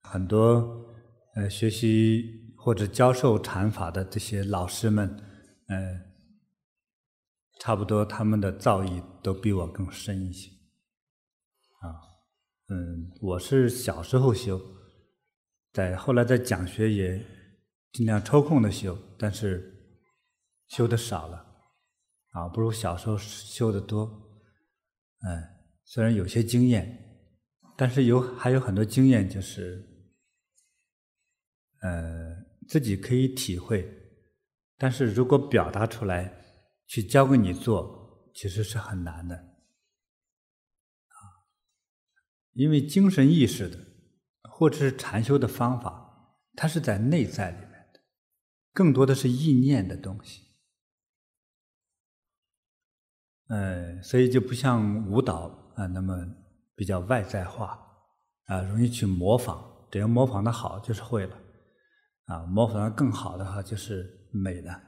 很多学习或者教授禅法的这些老师们，差不多他们的造诣都比我更深一些。我是小时候修，后来在讲学也尽量抽空的修，但是修的少了，不如小时候修的多。虽然有些经验，但是还有很多经验就是自己可以体会，但是如果表达出来去教给你做，其实是很难的。因为精神意识的或者是禅修的方法，它是在内在里面的，更多的是意念的东西。所以就不像舞蹈那么比较外在化容易去模仿，只要模仿的好就是会了模仿的更好的话就是美的。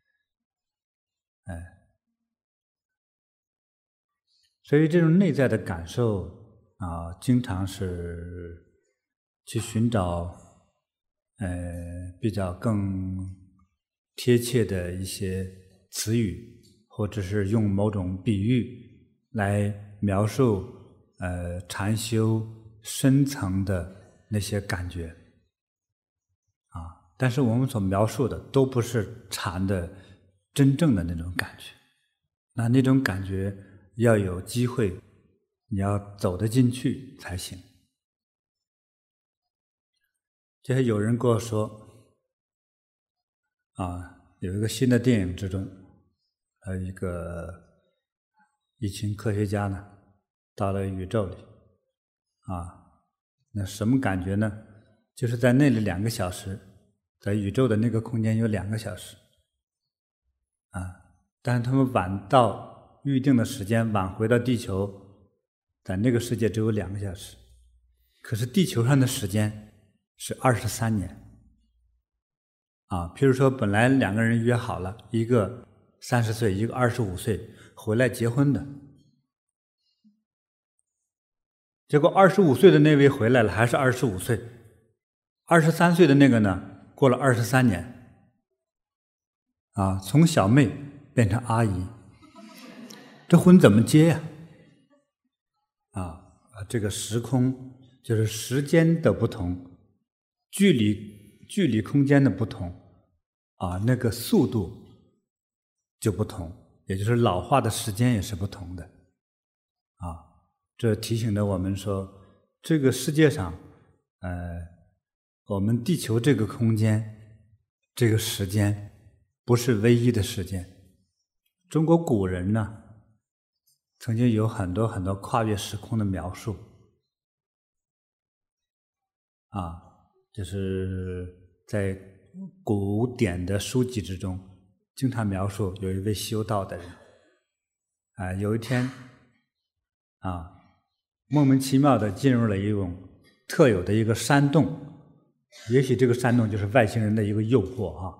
所以这种内在的感受经常是去寻找比较更贴切的一些词语，或者是用某种比喻来描述禅修深层的那些感觉但是我们所描述的都不是禅的真正的那种感觉，那种感觉要有机会你要走得进去才行。就是有人跟我说有一个新的电影之中一群科学家呢到了宇宙里那什么感觉呢？就是在那里2个小时，在宇宙的那个空间有2个小时但是他们晚到预定的时间，晚回到地球，在那个世界只有2个小时，可是地球上的时间是23年譬如说本来2个人约好了，一个30岁，一个25岁回来结婚的，结果25岁的那位回来了还是25岁，23岁的那个呢过了23年从小妹变成阿姨，这婚怎么结呀这个时空就是时间的不同，距离空间的不同那个速度就不同，也就是老化的时间也是不同的这提醒着我们说，这个世界上我们地球这个空间这个时间不是唯一的时间。中国古人呢曾经有很多很多跨越时空的描述就是在古典的书籍之中经常描述有一位修道的人有一天莫名其妙地进入了一种特有的一个山洞，也许这个山洞就是外星人的一个诱惑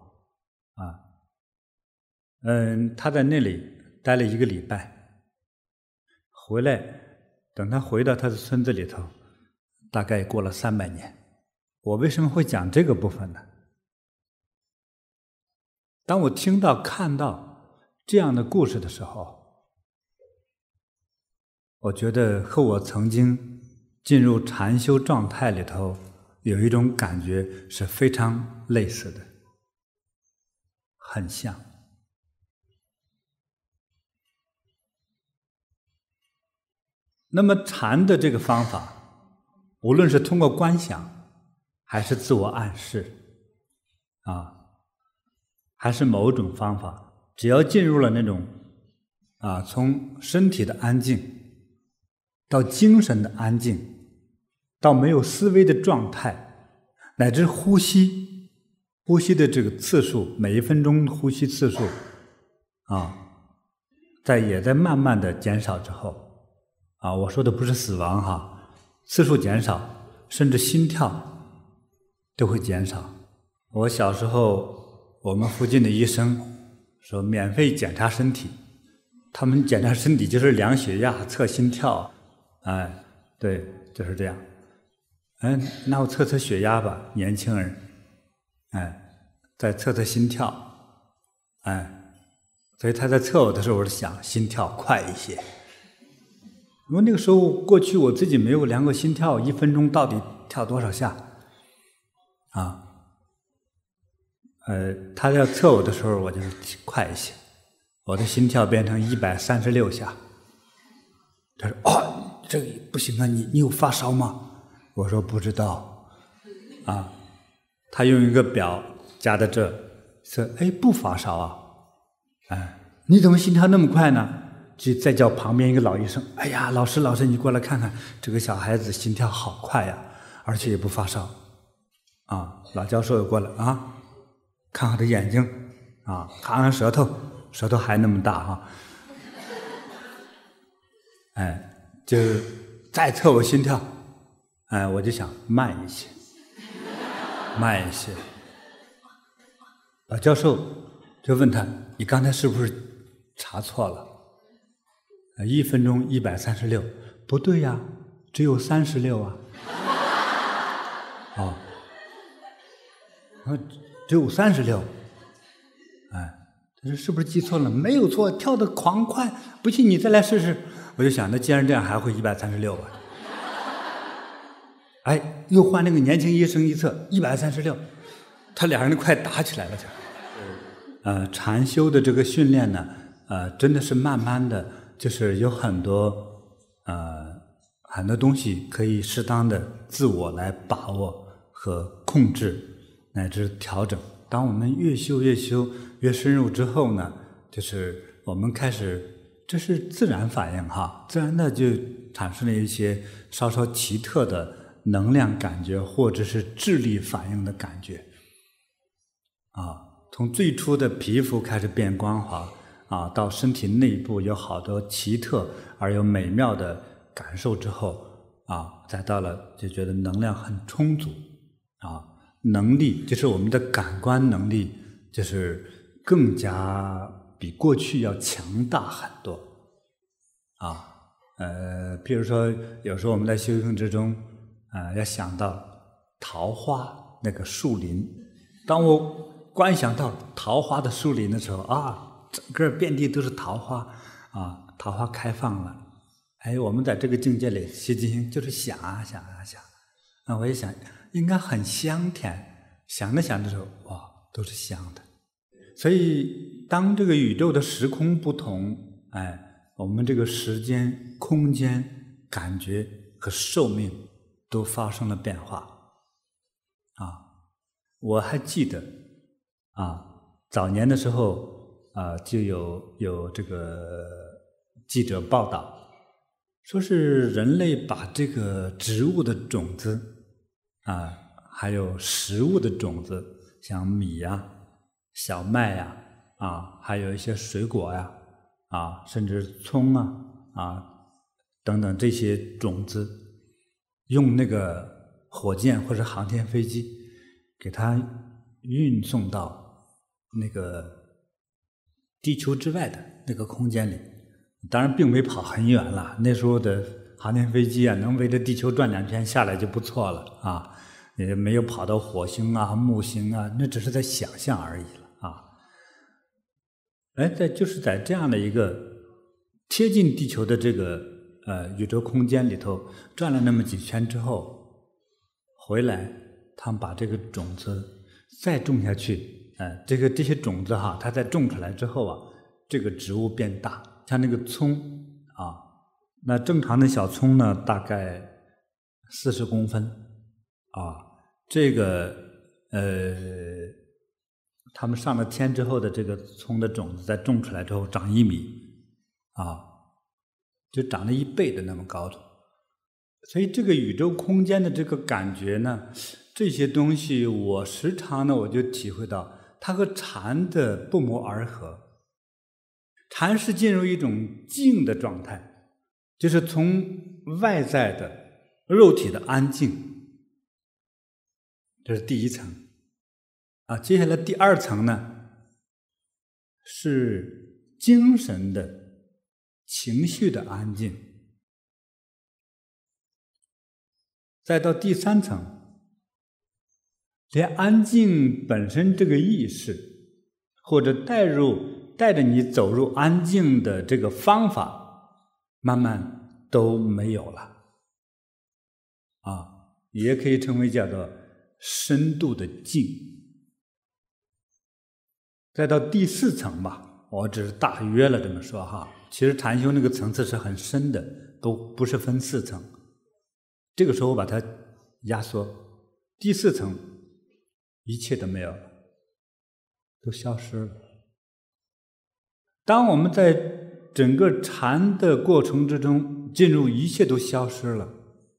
他在那里待了1个礼拜，回来等他回到他的村子里头，大概过了300年。我为什么会讲这个部分呢？当我听到看到这样的故事的时候，我觉得和我曾经进入禅修状态里头有一种感觉是非常类似的，很像。那么禅的这个方法，无论是通过观想还是自我暗示还是某种方法，只要进入了那种从身体的安静到精神的安静，到没有思维的状态，乃至呼吸的这个次数，每1分钟呼吸次数也在慢慢的减少之后我说的不是死亡次数减少，甚至心跳都会减少。我小时候我们附近的医生说免费检查身体，他们检查身体就是量血压测心跳对，就是这样那我测测血压吧，年轻人，再测测心跳，所以他在测我的时候，我就想心跳快一些。因为那个时候过去我自己没有量过心跳，1分钟到底跳多少下，他要测我的时候，我就快一些，我的心跳变成136下。他说：“哦，这个不行啊，你有发烧吗？”我说：“不知道。”他用一个表夹在这，说：“不发烧啊。”你怎么心跳那么快呢？就再叫旁边一个老医生：“哎呀，老师，你过来看看，这个小孩子心跳好快呀，而且也不发烧。”老教授也过来看看他眼睛，看看舌头还那么大就再测我心跳，我就想慢一些。老教授就问他：“你刚才是不是查错了？1分钟136，不对呀，只有36啊。”只有36。他说：“是不是记错了？”没有错，跳得狂快，不信你再来试试。我就想，那既然这样，还会136吧？又换那个年轻医生一测136，他俩人快打起来了就。禅修的这个训练呢，真的是慢慢的，就是有很多东西可以适当的自我来把握和控制，乃至调整。当我们越修越深入之后呢，就是我们开始，这是自然反应自然的就产生了一些稍稍奇特的能量感觉，或者是智力反应的感觉。从最初的皮肤开始变光滑到身体内部有好多奇特而又美妙的感受之后再到了就觉得能量很充足能力就是我们的感官能力，就是更加比过去要强大很多比如说有时候我们在修行之中要想到桃花那个树林，当我观想到桃花的树林的时候整个遍地都是桃花桃花开放了。我们在这个境界里修行就是想想我也想应该很香甜，想着想着时候都是香的。所以当这个宇宙的时空不同我们这个时间空间感觉和寿命都发生了变化我还记得早年的时候就有这个记者报道说是人类把这个植物的种子还有食物的种子，像米小麦还有一些水果甚至葱等等这些种子，用那个火箭或者航天飞机给它运送到那个地球之外的那个空间里。当然并没跑很远了，那时候的航天飞机能围着地球转2圈下来就不错了也没有跑到火星木星那只是在想象而已了就是在这样的一个贴近地球的这个宇宙空间里头转了那么几圈之后回来，他们把这个种子再种下去这些种子它再种出来之后这个植物变大，像那个葱那正常的小葱呢大概40公分这个他们上了天之后的这个葱的种子再种出来之后长1米就长了1倍的那么高度。所以这个宇宙空间的这个感觉呢，这些东西我时常呢我就体会到它和禅的不谋而合。禅是进入一种静的状态，就是从外在的肉体的安静，这是第1层接下来第2层呢是精神的情绪的安静。 再到第3层，连安静本身这个意识，或者带着你走入安静的这个方法，慢慢都没有了。也可以称为叫做深度的静。再到第4层吧，我只是大约了这么说哈。其实禅修那个层次是很深的，都不是分4层。这个时候我把它压缩，第4层一切都没有了，都消失了。当我们在整个禅的过程之中进入一切都消失了，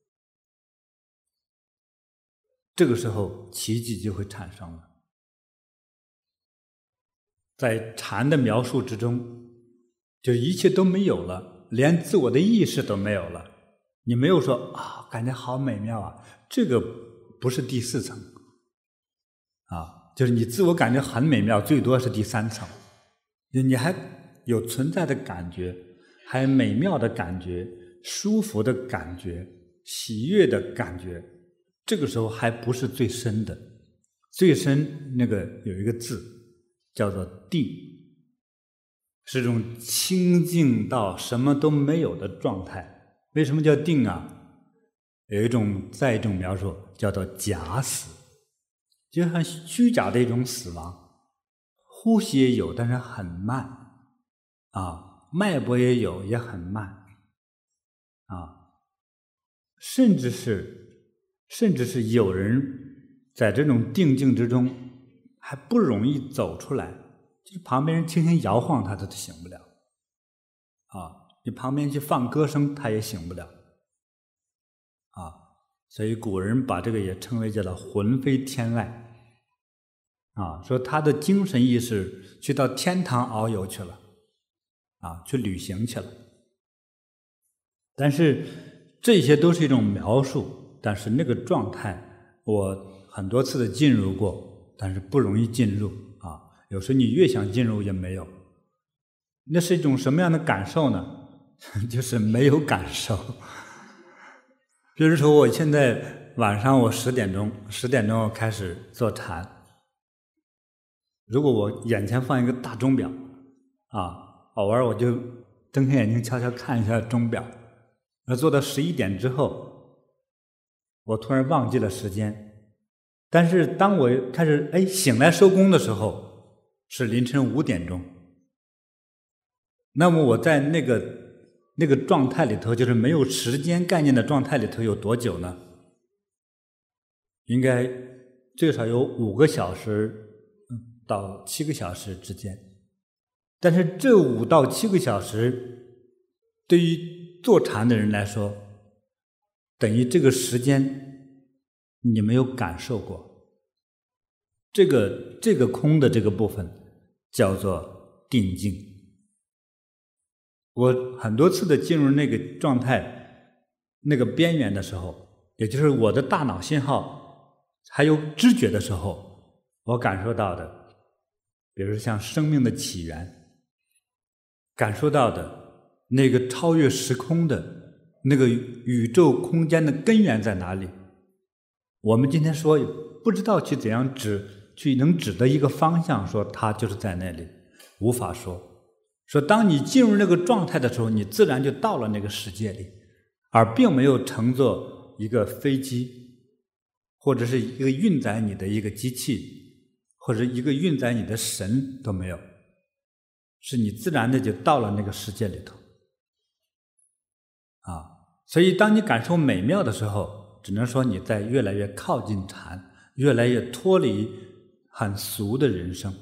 这个时候奇迹就会产生了。在禅的描述之中，就一切都没有了，连自我的意识都没有了。你没有说感觉好美妙啊，这个不是第4层就是你自我感觉很美妙，最多是第3层。你还有存在的感觉，还有美妙的感觉，舒服的感觉，喜悦的感觉，这个时候还不是最深的。最深那个有一个字叫做定，是一种清净到什么都没有的状态。为什么叫定啊？有一种描述叫做假死，就很虚假的一种死亡。呼吸也有，但是很慢脉搏也有，也很慢甚至是有人在这种定境之中还不容易走出来，就是旁边人轻轻摇晃他都醒不了你旁边去放歌声他也醒不了所以古人把这个也称为叫做魂飞天外说他的精神意识去到天堂遨游去了去旅行去了。但是这些都是一种描述，但是那个状态我很多次的进入过，但是不容易进入有时你越想进入也没有。那是一种什么样的感受呢？就是没有感受。比如说我现在晚上我10点钟开始做禅，如果我眼前放一个大钟表偶尔我就睁开眼睛悄悄看一下钟表，做到11点之后，我突然忘记了时间。但是当我开始醒来收工的时候，是凌晨5点钟。那么我在那个状态里头，就是没有时间概念的状态里头有多久呢？应该最少有5个小时到7个小时之间。但是这5到7个小时对于坐禅的人来说，等于这个时间你没有感受过。这个空的这个部分叫做定境。我很多次的进入那个状态那个边缘的时候，也就是我的大脑信号还有知觉的时候，我感受到的，比如像生命的起源，感受到的那个超越时空的那个宇宙空间的根源在哪里？我们今天说不知道去怎样能指的一个方向，说它就是在那里，无法说。说当你进入那个状态的时候，你自然就到了那个世界里，而并没有乘坐一个飞机，或者是一个运载你的一个机器，或者一个运载你的神都没有，是你自然的就到了那个世界里头所以当你感受美妙的时候，只能说你在越来越靠近禅，越来越脱离很俗的人生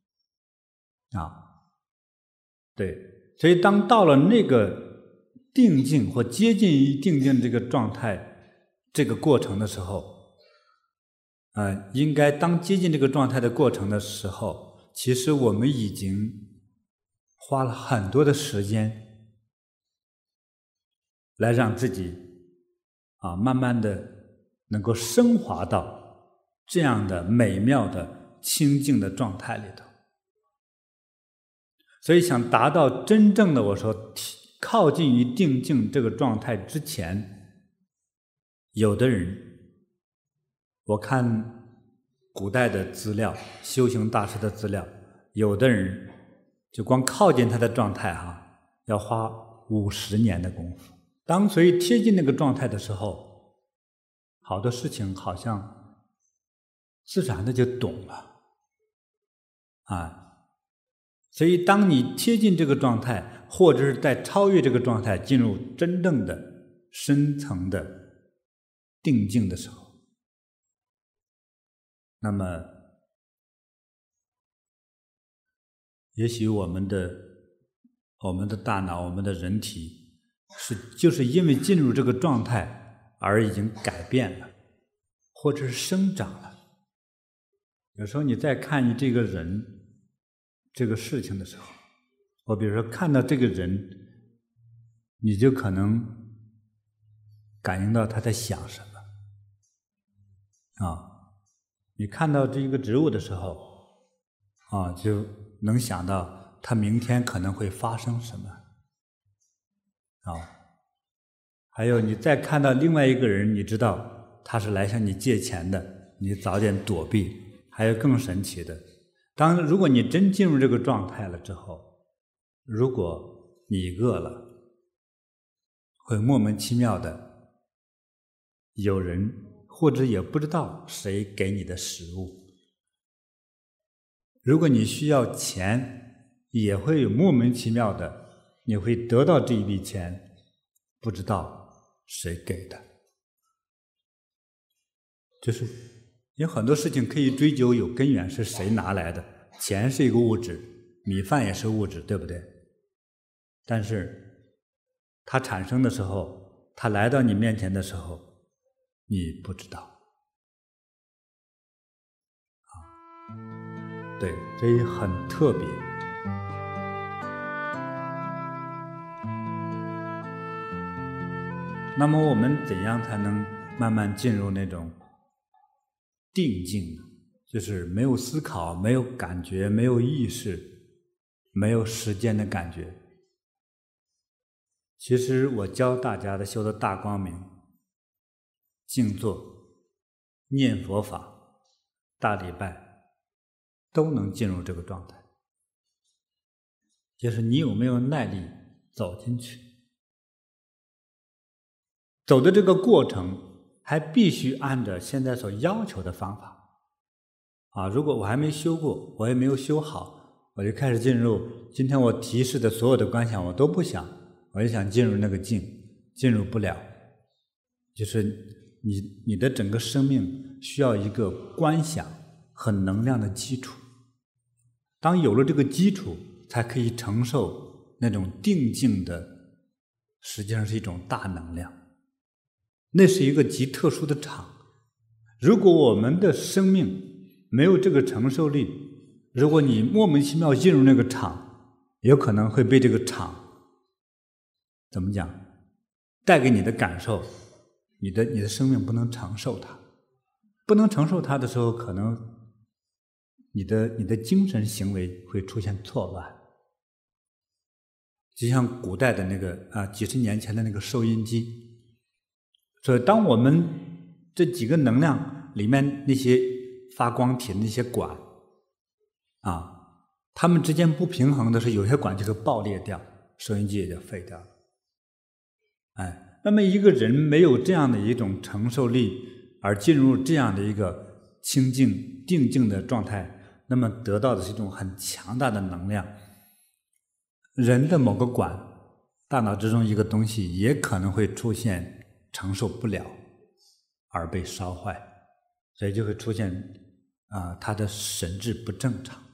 对，所以当到了那个定境或接近于定境这个状态这个过程的时候应该当接近这个状态的过程的时候，其实我们已经花了很多的时间来让自己慢慢的能够升华到这样的美妙的清净的状态里头。所以想达到真正的我说靠近于定境这个状态之前， 有的人，我看古代的资料，修行大师的资料，有的人就光靠近他的状态要花50年的功夫。当所以贴近那个状态的时候，好多事情好像自然的就懂了所以当你贴近这个状态，或者是在超越这个状态，进入真正的深层的定境的时候，那么也许我们的大脑，我们的人体就是因为进入这个状态而已经改变了，或者是生长了。有时候你再看你这个人这个事情的时候，我比如说看到这个人，你就可能感应到他在想什么你看到这个植物的时候就能想到他明天可能会发生什么还有你再看到另外一个人，你知道他是来向你借钱的，你早点躲避。还有更神奇的，如果你真进入这个状态了之后，如果你饿了，会莫名其妙的有人或者也不知道谁给你的食物。如果你需要钱，也会有莫名其妙的你会得到这一笔钱，不知道谁给的。就是有很多事情可以追究有根源，是谁拿来的。钱是一个物质，米饭也是物质，对不对？但是它产生的时候，它来到你面前的时候，你不知道对，这也很特别。那么我们怎样才能慢慢进入那种定境呢？就是没有思考，没有感觉，没有意识，没有时间的感觉。其实我教大家的修的大光明、静坐、念佛法、大礼拜，都能进入这个状态。就是你有没有耐力走进去？走的这个过程还必须按照现在所要求的方法如果我还没修过，我也没有修好，我就开始进入今天我提示的所有的观想，我都不想，我就想进入那个境，进入不了。就是你的整个生命需要一个观想和能量的基础，当有了这个基础，才可以承受那种定境的，实际上是一种大能量，那是一个极特殊的场。如果我们的生命没有这个承受力，如果你莫名其妙进入那个场，有可能会被这个场怎么讲带给你的感受，你的生命不能承受它，不能承受它的时候，可能你的精神行为会出现错乱。就像古代的那个几十年前的那个收音机，所以当我们这几个能量里面那些发光体那些管它们之间不平衡的是，有些管就会爆裂掉，收音机也就废掉了。那么一个人没有这样的一种承受力，而进入这样的一个清净定境的状态，那么得到的是一种很强大的能量。人的某个管，大脑之中一个东西也可能会出现承受不了而被烧坏，所以就会出现他的神志不正常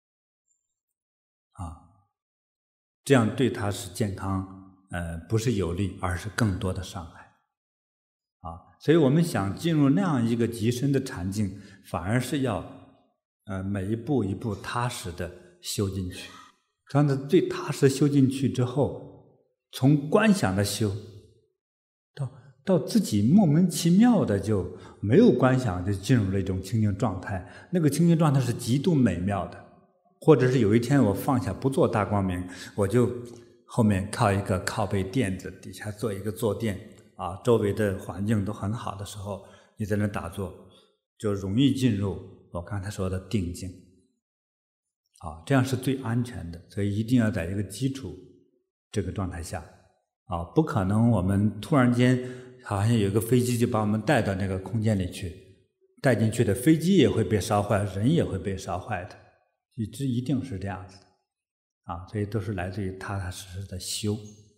这样对他是健康不是有利，而是更多的伤害所以我们想进入那样一个极深的禅境，反而是要每一步一步踏实的修进去。这样子最踏实修进去之后，从观想的修到自己莫名其妙的就没有观想，就进入了一种清净状态。那个清净状态是极度美妙的。或者是有一天我放下不做大光明，我就后面靠一个靠背垫子，底下做一个坐垫周围的环境都很好的时候，你在那打坐，就容易进入我刚才说的定境。这样是最安全的，所以一定要在一个基础这个状态下。不可能我们突然间好像有一个飞机就把我们带到那个空间里去，带进去的飞机也会被烧坏，人也会被烧坏的，这一定是这样子的所以都是来自于踏踏实实的修。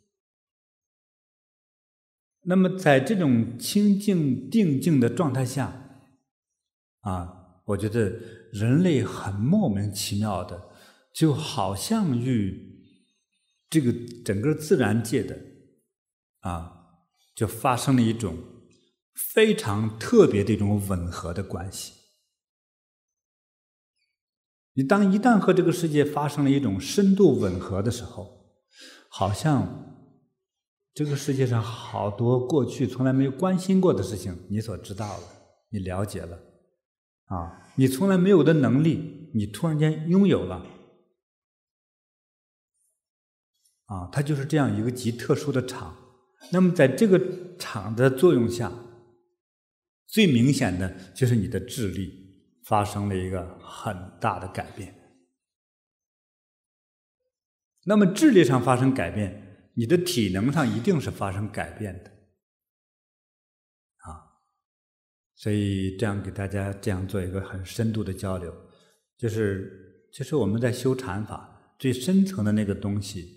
那么在这种清净定境的状态下我觉得人类很莫名其妙的，就好像与这个整个自然界的就发生了一种非常特别的一种吻合的关系。你一旦和这个世界发生了一种深度吻合的时候，好像这个世界上好多过去从来没有关心过的事情，你所知道了，你了解了你从来没有的能力，你突然间拥有了它就是这样一个极特殊的场。那么在这个场的作用下，最明显的就是你的智力发生了一个很大的改变。那么智力上发生改变，你的体能上一定是发生改变的所以这样给大家这样做一个很深度的交流，就是我们在修禅法最深层的那个东西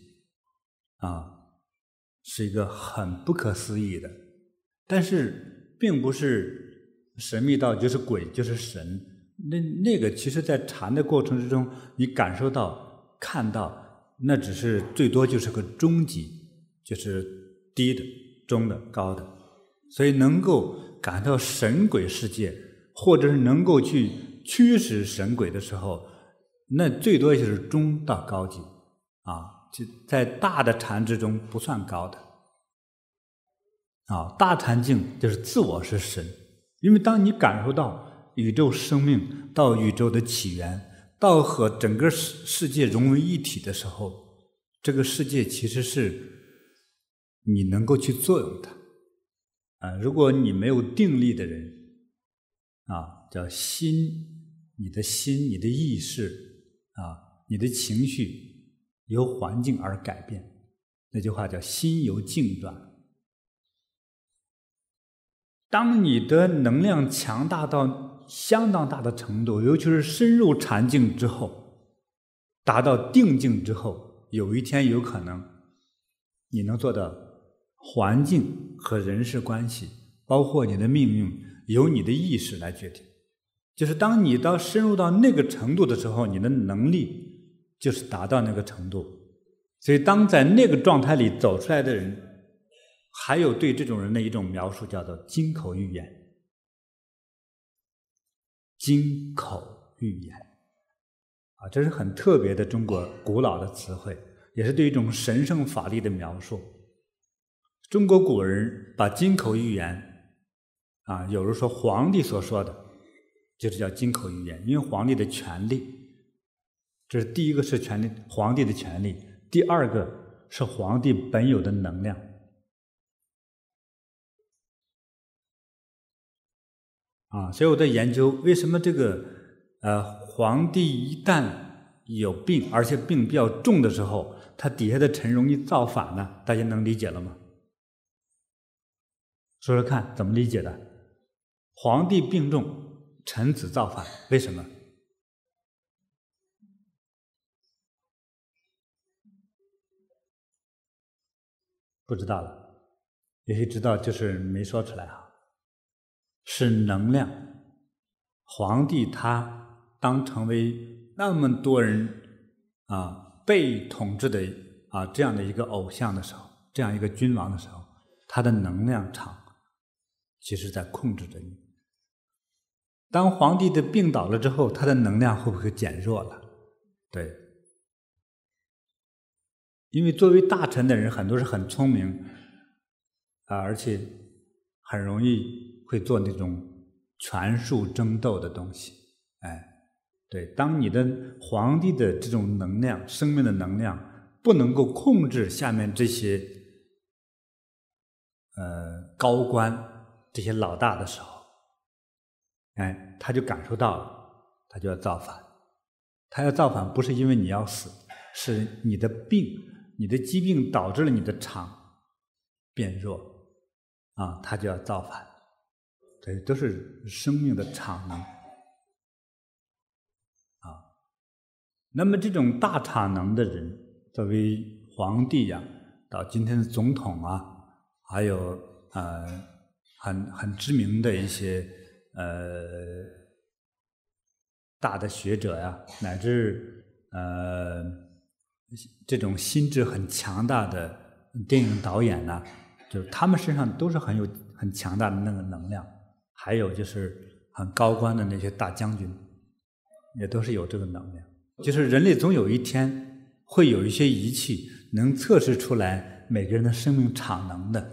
是一个很不可思议的，但是并不是神秘到就是鬼就是神，那个其实在禅的过程之中，你感受到看到，那只是最多就是个中级，就是低的中的高的，所以能够感到神鬼世界，或者是能够去驱使神鬼的时候，那最多就是中到高级就在大的禅之中不算高的大禅境就是自我是神。因为当你感受到宇宙生命到宇宙的起源，到和整个世界融为一体的时候，这个世界其实是你能够去作用的如果你没有定力的人叫心，你的心，你的意识你的情绪由环境而改变，那句话叫心由境转。当你的能量强大到相当大的程度，尤其是深入禅境之后，达到定境之后，有一天有可能你能做到环境和人事关系，包括你的命运，由你的意识来决定。就是当你深入到那个程度的时候，你的能力就是达到那个程度。所以当在那个状态里走出来的人，还有对这种人的一种描述，叫做金口玉言。金口玉言这是很特别的中国古老的词汇，也是对一种神圣法力的描述。中国古人把金口玉言有人说皇帝所说的就是叫金口玉言，因为皇帝的权力，这是第一个是权力，皇帝的权力；第二个是皇帝本有的能量所以我在研究为什么这个皇帝一旦有病，而且病比较重的时候，他底下的臣容易造反呢？大家能理解了吗？说说看怎么理解的？皇帝病重，臣子造反，为什么？不知道了，也许知道就是没说出来是能量。皇帝他当成为那么多人被统治的这样的一个偶像的时候，这样一个君王的时候，他的能量场其实在控制着你。当皇帝的病倒了之后，他的能量会不会减弱了？对，因为作为大臣的人很多是很聪明而且很容易会做那种权术争斗的东西。对，当你的皇帝的这种能量，生命的能量不能够控制下面这些高官这些老大的时候，哎，他就感受到了，他就要造反。他要造反不是因为你要死，是你的病，你的疾病导致了你的肠变弱，啊，他就要造反。这都是生命的场能。那么这种大产能的人，作为皇帝呀，到今天的总统啊，还有很知名的一些大的学者呀，乃至这种心智很强大的电影导演呐，就是他们身上都是很强大的那个能量。还有就是很高官的那些大将军，也都是有这个能量。就是人类总有一天会有一些仪器能测试出来每个人的生命场能的，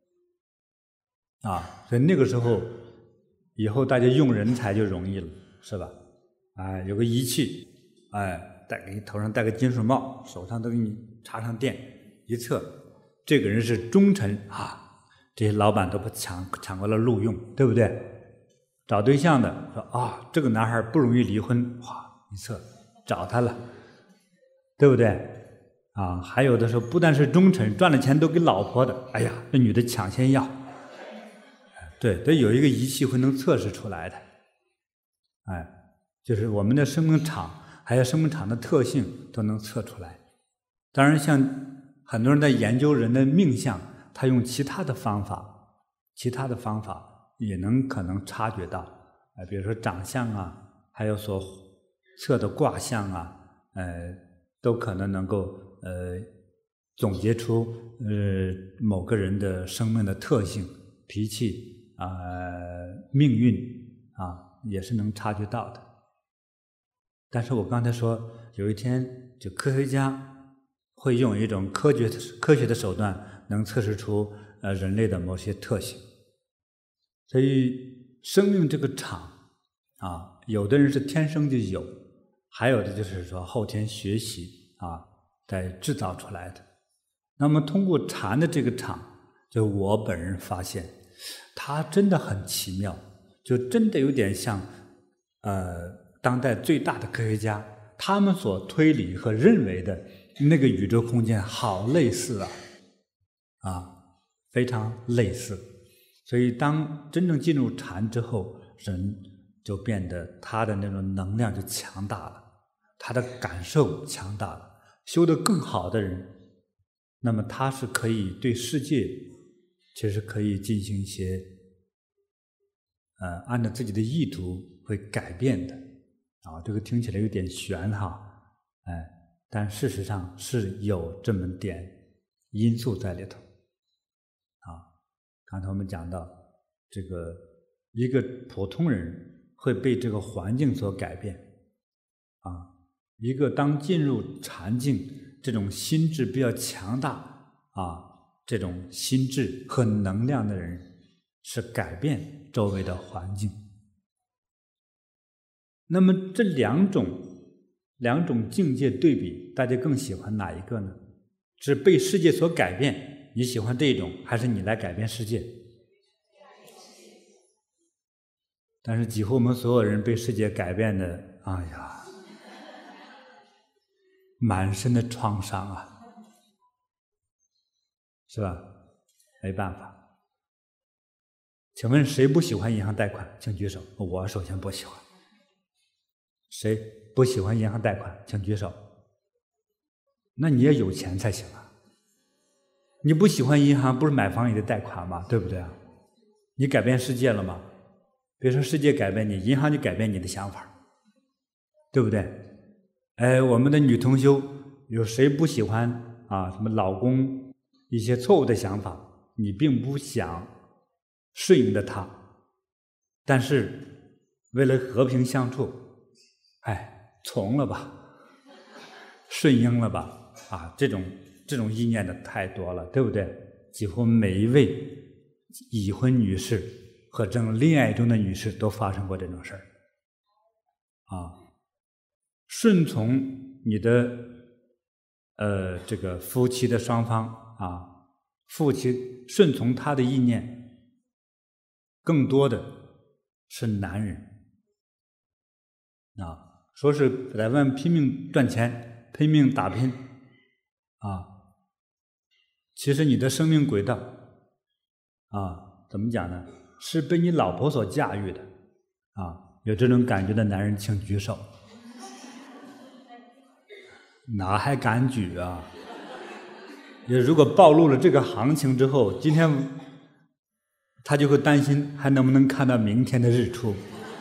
所以那个时候以后大家用人才就容易了，是吧？有个仪器，给你头上戴个金属帽，手上都给你插上电，一测，这个人是忠臣啊，这些老板都不抢过来录用，对不对？找对象的说这个男孩不容易离婚，哇，一测找他了，对不对？还有的时候不但是忠臣，赚了钱都给老婆的，哎呀，这女的抢先要，对，得有一个仪器会能测试出来的，就是我们的生命场还有生命场的特性都能测出来。当然，像很多人在研究人的命相，他用其他的方法也可能察觉到，比如说长相啊，还有所测的卦象啊，都可能够总结出某个人的生命的特性、脾气命运也是能察觉到的。但是我刚才说，有一天就科学家会用一种科学的手段，能测试出人类的某些特性。所以生命这个场有的人是天生就有，还有的就是说后天学习再制造出来的。那么通过禅的这个场，就我本人发现，它真的很奇妙，就真的有点像当代最大的科学家他们所推理和认为的那个宇宙空间，好类似非常类似。所以当真正进入禅之后，人就变得他的那种能量就强大了，他的感受强大了。修得更好的人，那么他是可以对世界其实可以进行一些按照自己的意图会改变的这个听起来有点玄但事实上是有这么点因素在里头刚才我们讲到这个一个普通人会被这个环境所改变一个当进入禅境这种心智比较强大这种心智和能量的人是改变周围的环境。那么这两种境界对比，大家更喜欢哪一个呢？是被世界所改变，你喜欢这一种，还是你来改变世界？但是几乎我们所有人被世界改变的，满身的创伤是吧？没办法。请问谁不喜欢银行贷款？请举手。我首先不喜欢。谁不喜欢银行贷款？请举手。那你也有钱才行你不喜欢银行，不是买房也得贷款吗？对不对你改变世界了吗？别说世界改变你，银行就改变你的想法，对不对？我们的女同修有谁不喜欢什么老公一些错误的想法？你并不想顺应着他，但是为了和平相处，从了吧，顺应了吧，这种意念的太多了，对不对？几乎每一位已婚女士和正恋爱中的女士都发生过这种事儿顺从你的这个夫妻的双方父亲顺从他的意念，更多的是男人啊。说是在外面拼命赚钱，拼命打拼啊，其实你的生命轨道啊，怎么讲呢？是被你老婆所驾驭的啊。有这种感觉的男人请举手。哪还敢举啊？如果暴露了这个行情之后，今天他就会担心还能不能看到明天的日出，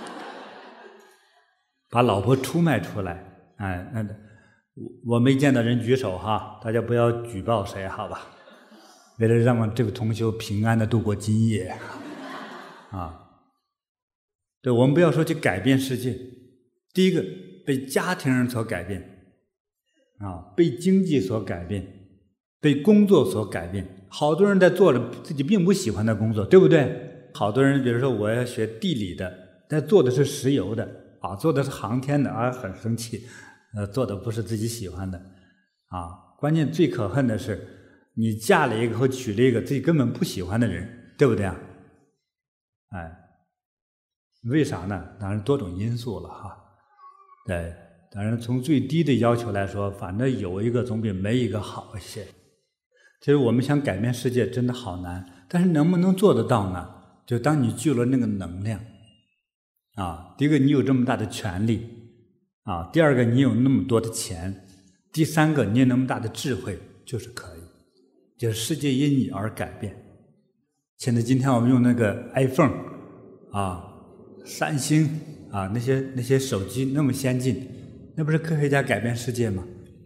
把老婆出卖出来。哎，我没见到人举手哈，大家不要举报谁，好吧？为了让这个同修平安的度过今夜啊。对，我们不要说去改变世界，第一个被家庭人所改变啊，被经济所改变，被工作所改变。好多人在做着自己并不喜欢的工作，对不对？好多人比如说我要学地理的，但做的是石油的啊，做的是航天的啊，很生气，做的不是自己喜欢的啊。关键最可恨的是，你嫁了一个或娶了一个自己根本不喜欢的人，对不对啊？哎，为啥呢？当然多种因素了哈。对，当然从最低的要求来说，反正有一个总比没一个好一些。其实我们想改变世界真的好难，但是能不能做得到呢？就当你具有了那个能量啊，第一个你有这么大的权利啊，第二个你有那么多的钱，第三个你有那么大的智慧，就是可以，就是世界因你而改变。现在今天我们用那个 iPhone 啊、三星啊那些手机那么先进，那不是科学家改变世界吗？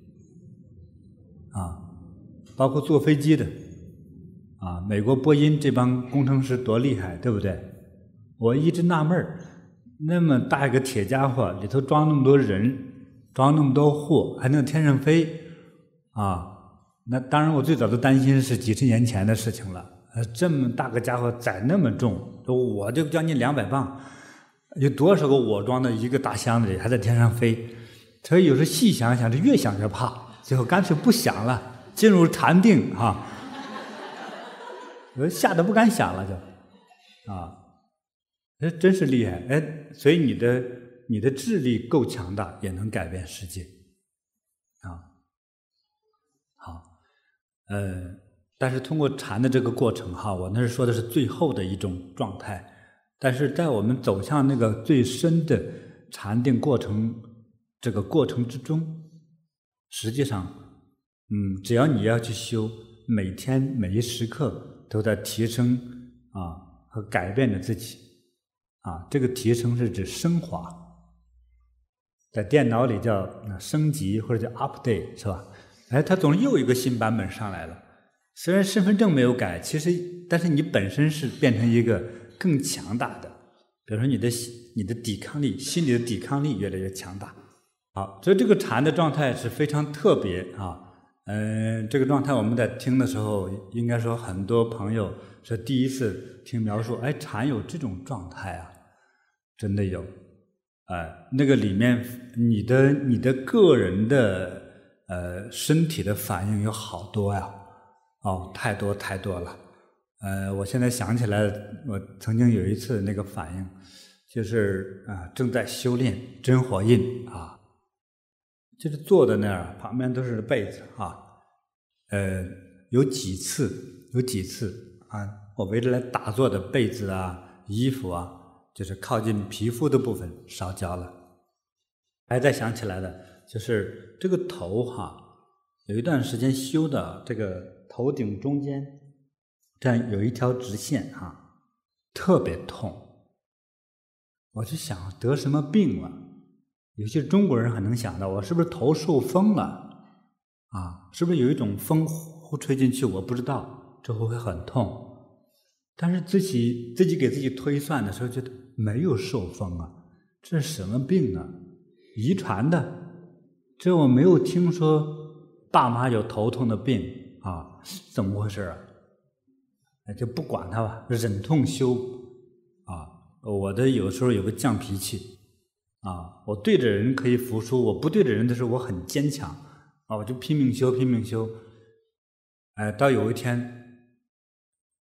啊，包括坐飞机的啊，美国波音这帮工程师多厉害，对不对？我一直纳闷儿，那么大一个铁家伙里头装那么多人，装那么多货，还能天上飞啊？那当然，我最早的担心是几十年前的事情了。这么大个家伙载那么重，我就将近200磅，有多少个我装的一个大箱子里还在天上飞？所以有时候细想想，这越想越怕，最后干脆不想了，进入禅定啊，我吓得不敢想了就啊。真是厉害哎！所以你的智力够强大，也能改变世界啊。好，但是通过禅的这个过程哈，我那是说的是最后的一种状态，但是在我们走向那个最深的禅定过程这个过程之中，实际上，只要你要去修，每天每一时刻都在提升啊和改变着自己。啊，这个提升是指升华，在电脑里叫升级或者叫 update 是吧？哎，它总是又一个新版本上来了。虽然身份证没有改，其实但是你本身是变成一个更强大的，比如说你的抵抗力，心理的抵抗力越来越强大。好，所以这个禅的状态是非常特别啊。这个状态我们在听的时候，应该说很多朋友是第一次听描述，哎，禅有这种状态啊。真的有，那个里面你的个人的身体的反应有好多呀，哦，太多了。我现在想起来，我曾经有一次那个反应，就是正在修炼真火印啊，就是坐在那儿，旁边都是被子啊，有几次啊，我围着来打坐的被子啊、衣服啊。就是靠近皮肤的部分烧焦了。还再想起来的，就是这个头哈，有一段时间修的这个头顶中间，这样有一条直线哈，特别痛。我就想得什么病了？有些中国人很能想到，我是不是头受风了？啊，是不是有一种风呼吹进去？我不知道，之后会很痛。但是自己给自己推算的时候，觉得没有受风啊，这是什么病啊？遗传的？这我没有听说爸妈有头痛的病啊，怎么回事啊？就不管它吧，忍痛修啊。我的有时候有个犟脾气啊，我对着人可以服输，我不对着人的时候我很坚强啊，我就拼命修。到有一天。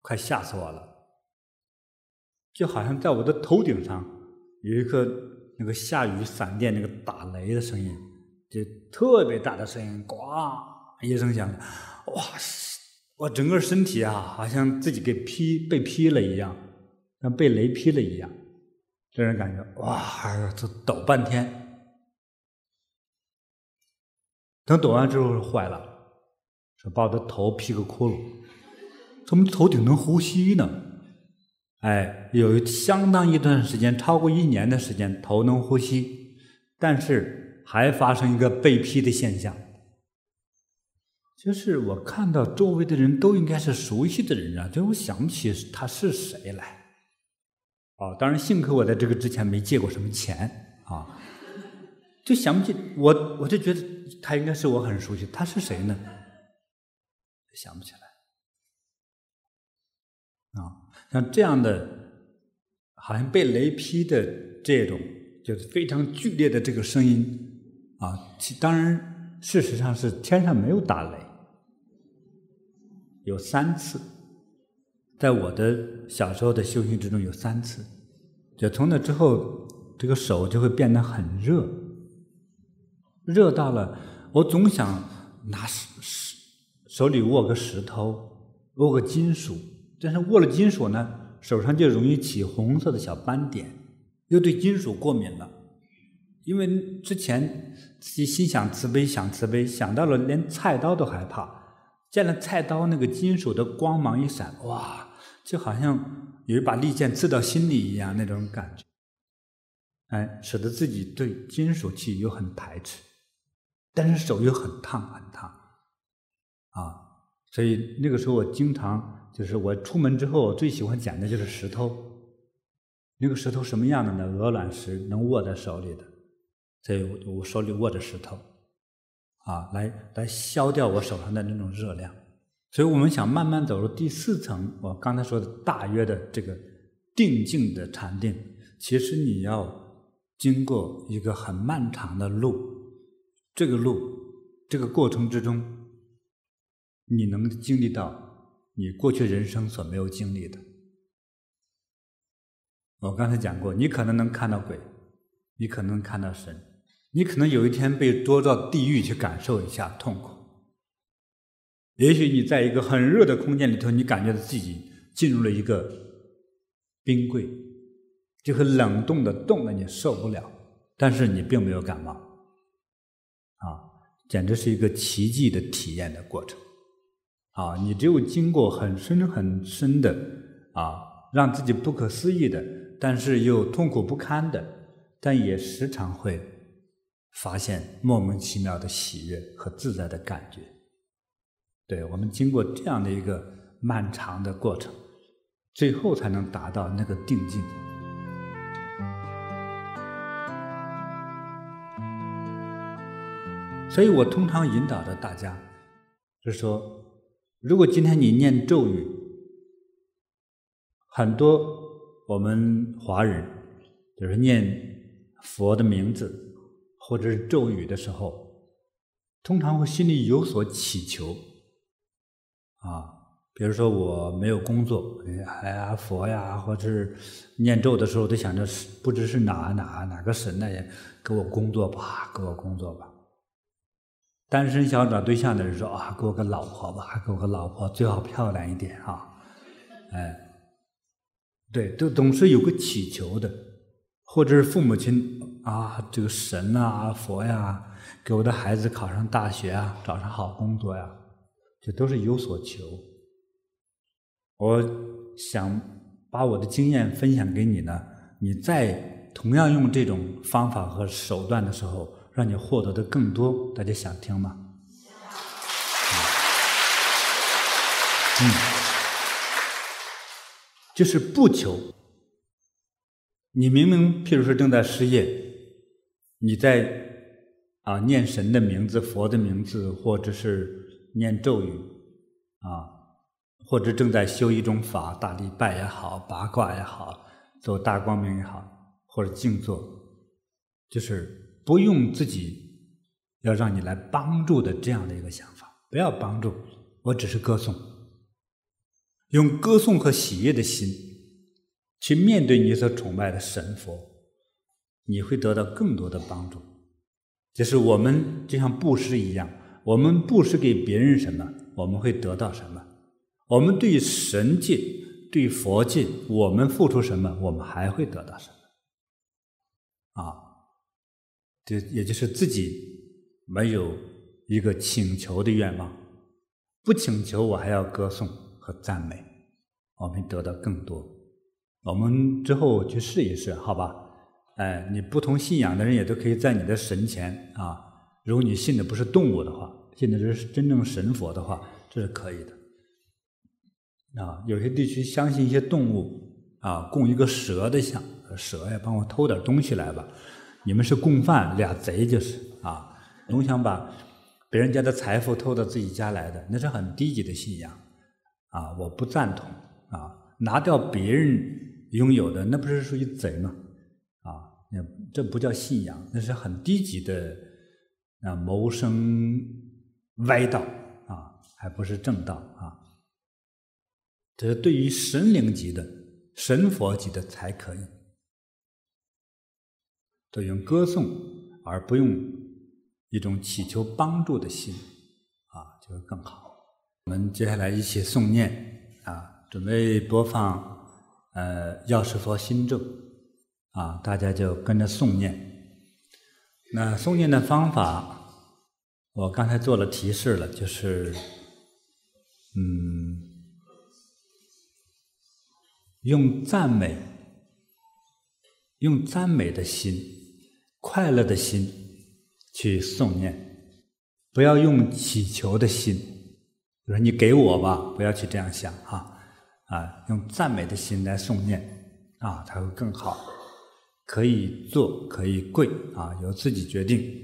快吓死我了，就好像在我的头顶上有一个那个下雨闪电那个打雷的声音，就特别大的声音，呱一声响，哇，我整个身体啊好像自己被劈了一样，像被雷劈了一样，这人感觉哇，这抖半天。等抖完之后坏了，说把我的头劈个窟窿，怎么头顶能呼吸呢？有相当一段时间，超过1年的时间，头能呼吸，但是还发生一个被劈的现象，就是我看到周围的人都应该是熟悉的人啊，就我想不起他是谁来。当然幸亏我在这个之前没借过什么钱啊，就想不起我就觉得他应该是我很熟悉，他是谁呢？想不起来像这样的好像被雷劈的这种就是非常剧烈的这个声音当然事实上是天上没有打雷，有3次，在我的小时候的修行之中有3次，就从那之后这个手就会变得很热，热到了我总想拿手里握个石头，握个金属，但是握了金属呢，手上就容易起红色的小斑点，又对金属过敏了。因为之前自己心想慈悲，想到了连菜刀都害怕，见了菜刀那个金属的光芒一闪，哇，就好像有一把利剑刺到心里一样那种感觉，使得自己对金属器又很排斥，但是手又很烫所以那个时候我经常就是我出门之后我最喜欢捡的就是石头，那个石头什么样的呢？鹅卵石，能握在手里的，所以我手里握着石头来消掉我手上的那种热量。所以我们想慢慢走入第4层，我刚才说的大约的这个定境的禅定，其实你要经过一个很漫长的路，这个过程之中你能经历到你过去人生所没有经历的。我刚才讲过，你可能能看到鬼，你可能看到神，你可能有一天被捉到地狱去感受一下痛苦，也许你在一个很热的空间里头，你感觉到自己进入了一个冰柜，就很冷冻的冻得你受不了，但是你并没有感冒简直是一个奇迹的体验的过程你只有经过很深很深的让自己不可思议的，但是又痛苦不堪的，但也时常会发现莫名其妙的喜悦和自在的感觉。对，我们经过这样的一个漫长的过程，最后才能达到那个定境。所以我通常引导着大家就是说，如果今天你念咒语，很多我们华人就是念佛的名字或者是咒语的时候，通常会心里有所祈求比如说我没有工作，佛呀，或者是念咒的时候都想着不知是哪个神呢，也给我工作吧，给我工作吧。单身想找对象的人说给我个老婆吧，给我个老婆最好漂亮一点对，都总是有个祈求的，或者是父母亲这个神佛呀，给我的孩子考上大学找上好工作呀，这都是有所求。我想把我的经验分享给你呢，你在同样用这种方法和手段的时候，让你获得的更多。大家想听吗？就是不求。你明明譬如说正在失业，你在念神的名字、佛的名字，或者是念咒语或者正在修一种法，大礼拜也好，八卦也好，做大光明也好，或者静坐，就是不用自己要让你来帮助的这样的一个想法，不要帮助，我只是歌颂。 用歌颂和喜悦的心去面对你所崇拜的神佛，你会得到更多的帮助。就是我们就像布施一样，我们布施给别人什么，我们会得到什么。我们对神界、对佛界，我们付出什么，我们还会得到什么。这也就是自己没有一个请求的愿望，不请求我还要歌颂和赞美，我们得到更多。我们之后去试一试，好吧？你不同信仰的人也都可以在你的神前如果你信的不是动物的话，信的是真正神佛的话，这是可以的。有些地区相信一些动物供一个蛇的像，蛇呀，帮我偷点东西来吧。你们是共犯，俩贼就是总想把别人家的财富偷到自己家来的，那是很低级的信仰我不赞同拿掉别人拥有的，那不是属于贼吗？这不叫信仰，那是很低级的谋生歪道还不是正道这是对于神灵级的、神佛级的才可以，都用歌颂而不用一种祈求帮助的心就会更好。我们接下来一起诵念准备播放药师佛心咒大家就跟着诵念。那诵念的方法我刚才做了提示了，就是用赞美的心、快乐的心去诵念，不要用祈求的心，比如说你给我吧，不要去这样想用赞美的心来诵念才会更好。可以做可以跪由自己决定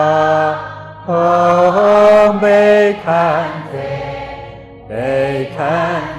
被看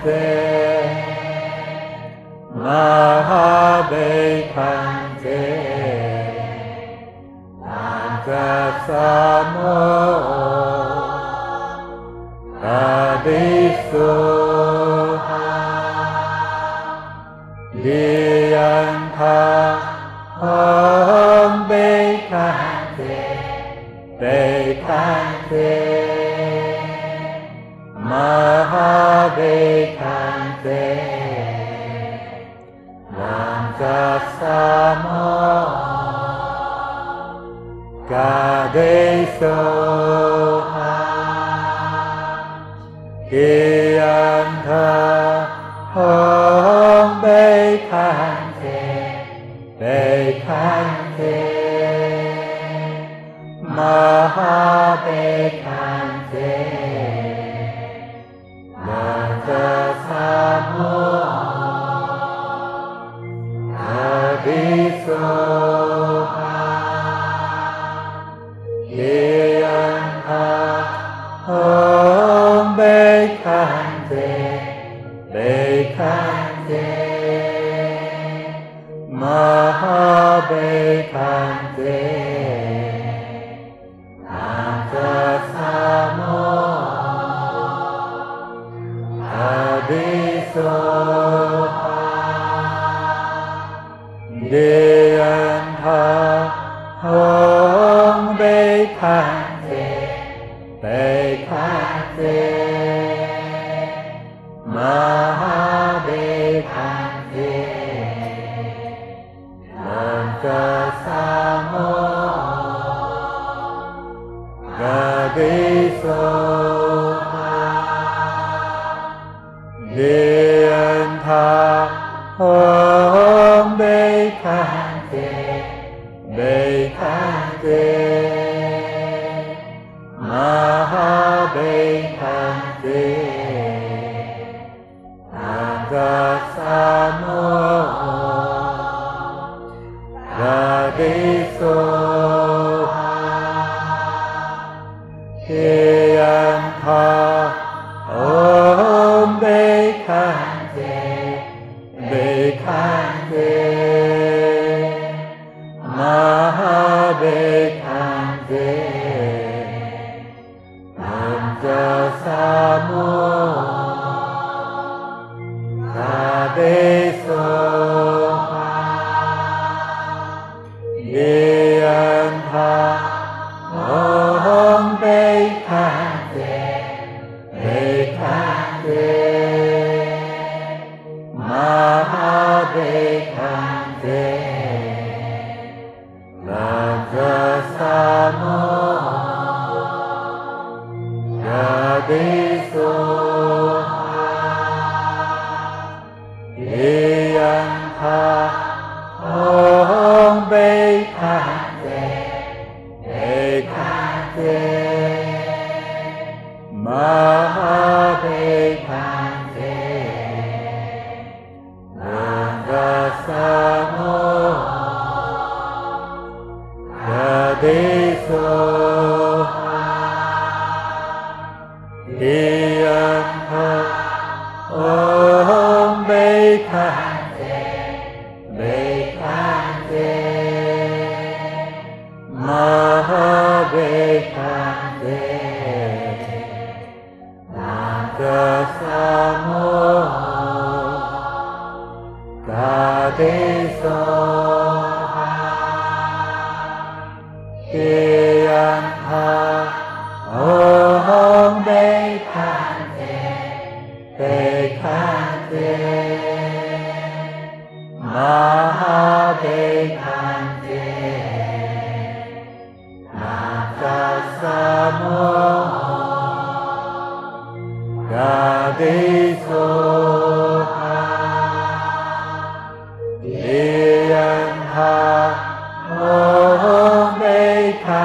Hãy subscribe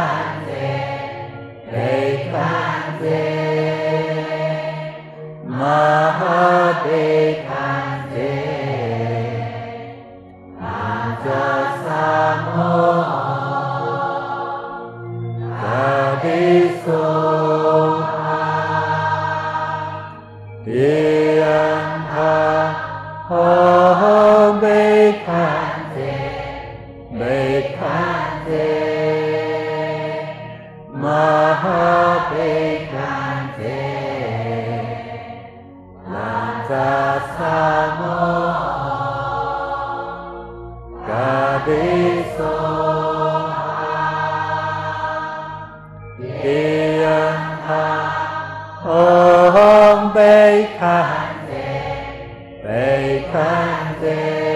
ma bê can thế làm ra sa mô ca đi so yên tha ông bê can thế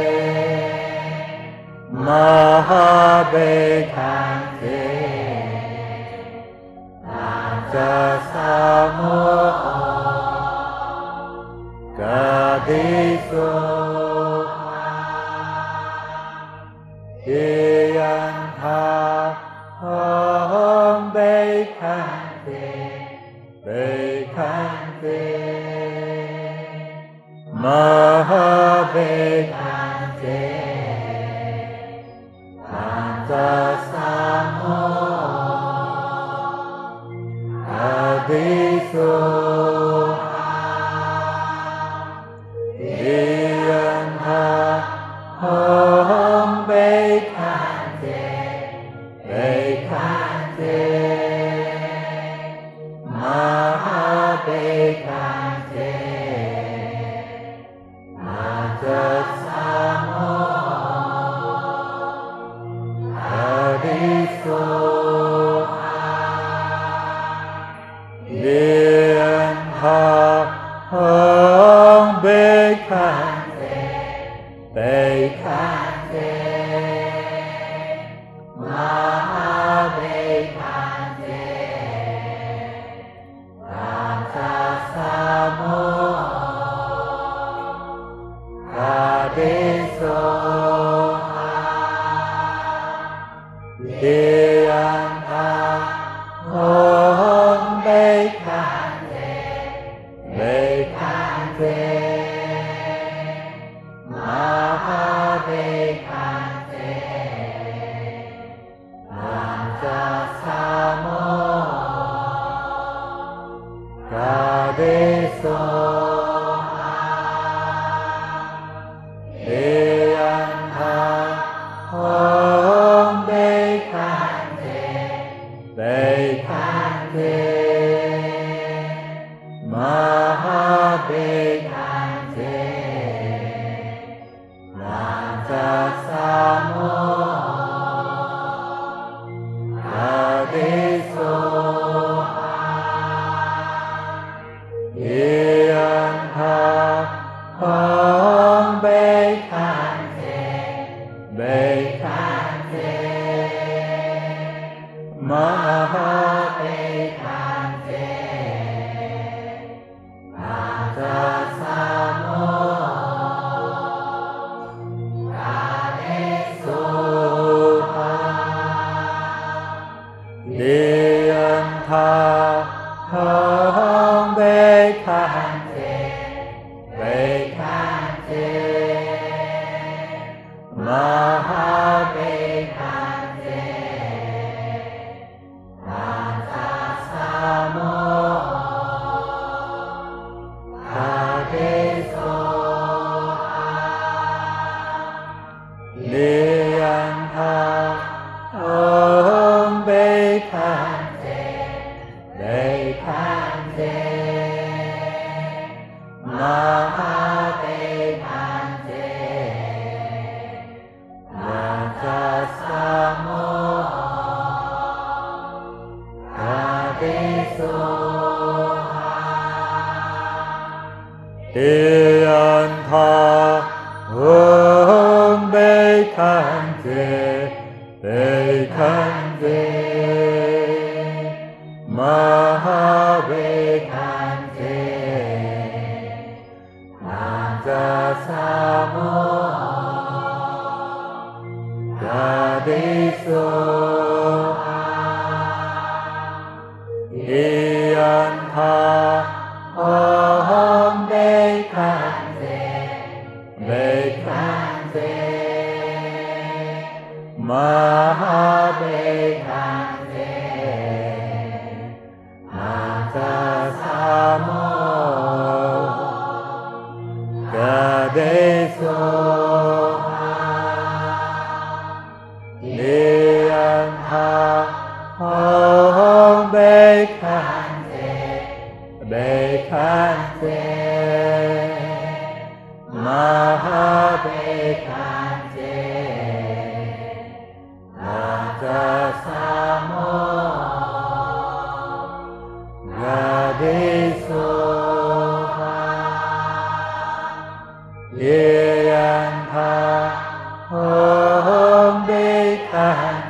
ma bê can thế cha sa mô ca đi so yên tha ông bê can thế ma bê can thế cha sa mô ca đi so yên tha ông bê can thế ma bê can thế cha sa mô ca đi so yên tha ông bê can thế ma bê can thế cha sa mô ca đi so yên tha ông bê can thế ma bê can thế cha sa mô ca đi so yên tha ông bê can thế ma bê can thế cha sa mô ca đi so yên tha ông bê can thế ma bê can thế cha sa mô ca đi so yên tha ông bê can thế ma bê can thế cha sa mô ca đi so yên tha ông bê can thế ma bê can thế cha sa mô ca đi so yên tha ông bê can thế ma bê can thế cha sa mô ca đi so yên tha ông bê can thế ma bê can thế cha sa mô ca đi so yên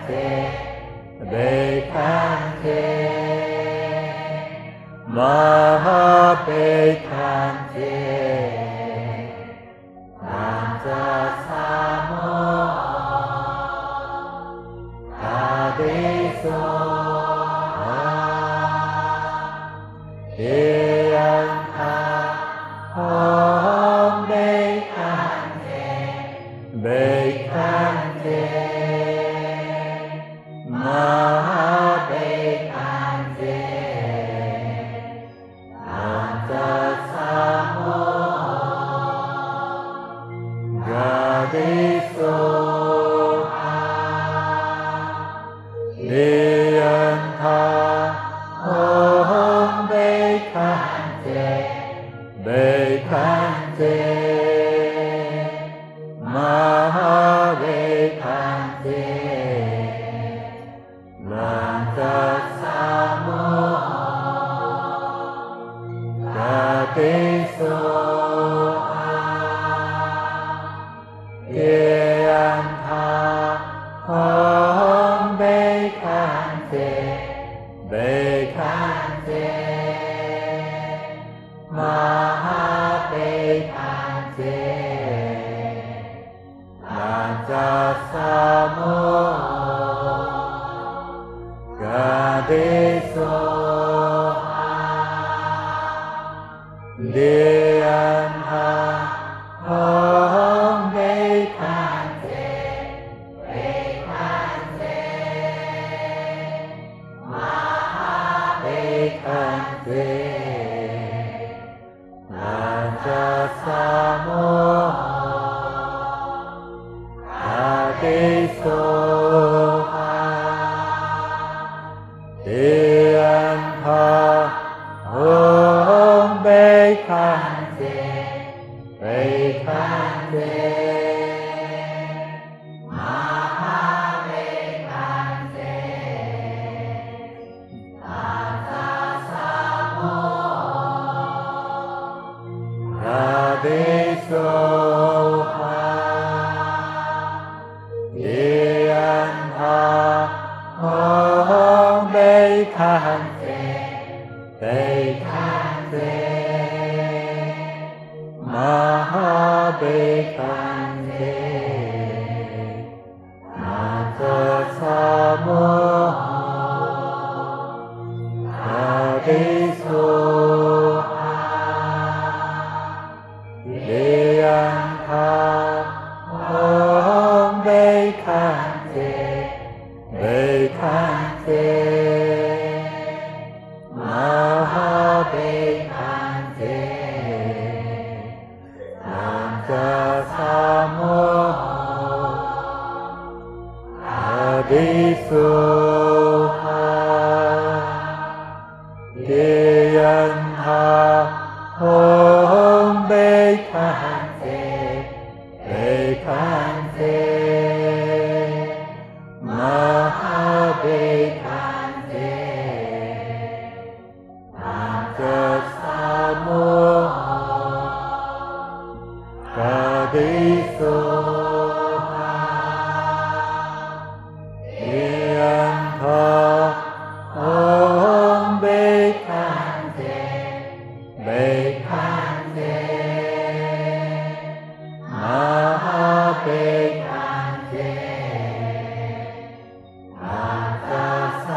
Sa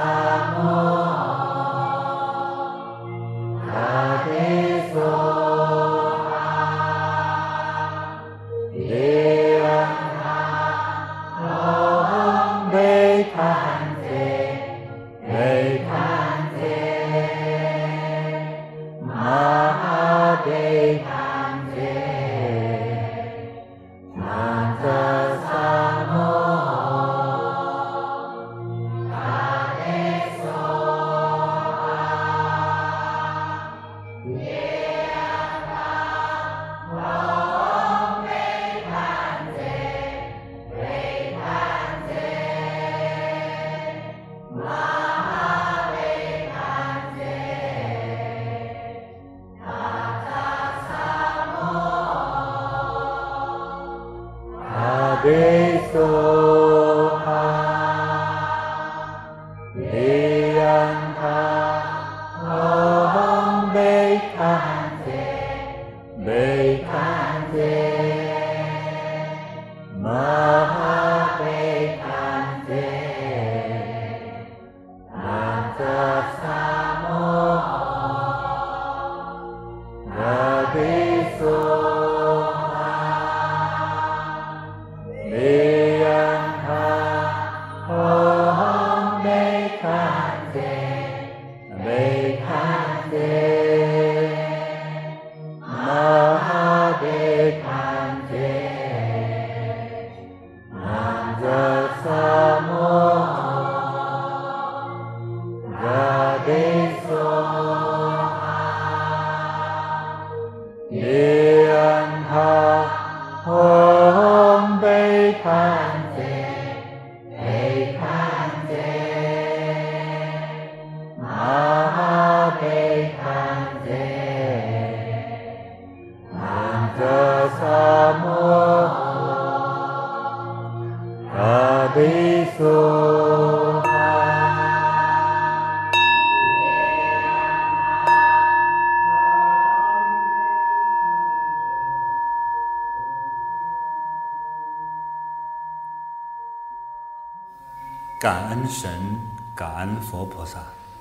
感恩神，感恩佛菩萨。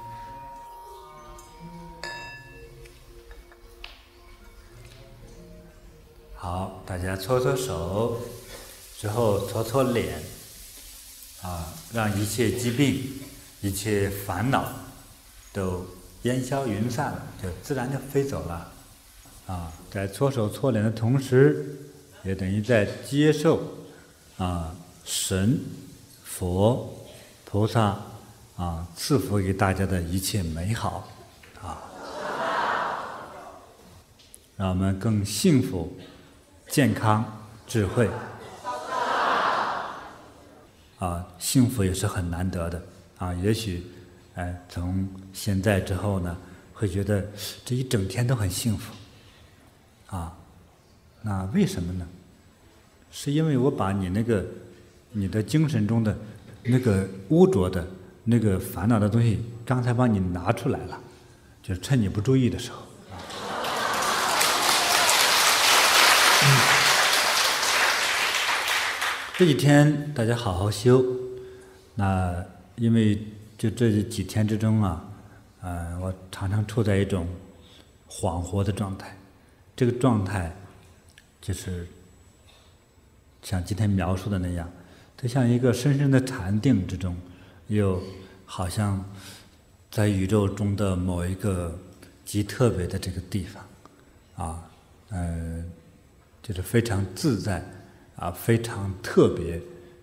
好，大家搓搓手，之后搓搓脸，让一切疾病、一切烦恼都烟消云散了，就自然就飞走了。在搓手搓脸的同时，也等于在接受神、佛、菩萨赐福给大家的一切美好让我们更幸福、健康、智慧幸福也是很难得的也许从现在之后呢，会觉得这一整天都很幸福那为什么呢？是因为我把你的精神中的那个污浊的那个烦恼的东西，刚才帮你拿出来了，就是趁你不注意的时候。这几天大家好好修，那因为就这几天之中我常常处在一种恍惚的状态，这个状态就是像今天描述的那样，它像一个深深的禅定之中，又好像在宇宙中的某一个极特别的这个地方就是非常自在非常特别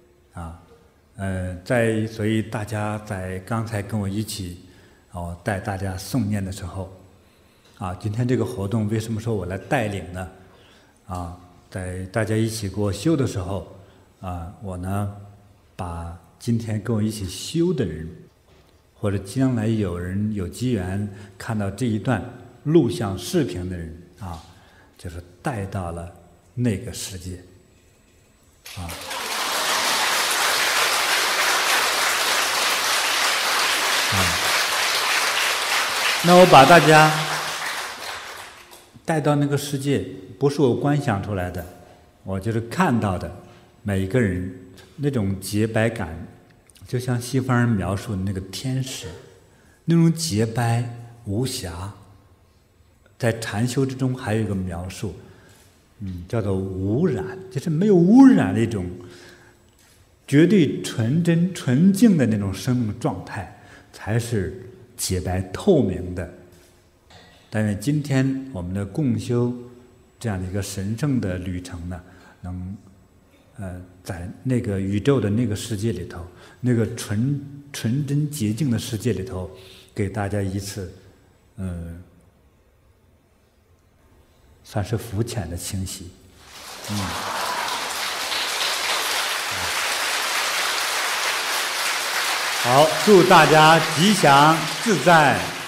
所以大家在刚才跟我一起带大家诵念的时候今天这个活动为什么说我来带领呢？在大家一起给我修的时候我呢把今天跟我一起修的人，或者将来有人有机缘看到这一段录像视频的人就是带到了那个世界那我把大家带到那个世界，不是我观想出来的，我就是看到的每一个人那种洁白感，就像西方人描述的那个天使，那种洁白无瑕。在禅修之中还有一个描述叫做无染，就是没有污染的一种绝对纯真纯净的那种生命状态，才是洁白透明的。但愿今天我们的共修这样的一个神圣的旅程呢，能在那个宇宙的那个世界里头，那个纯真洁净的世界里头，给大家一次算是肤浅的清洗。好，祝大家吉祥自在。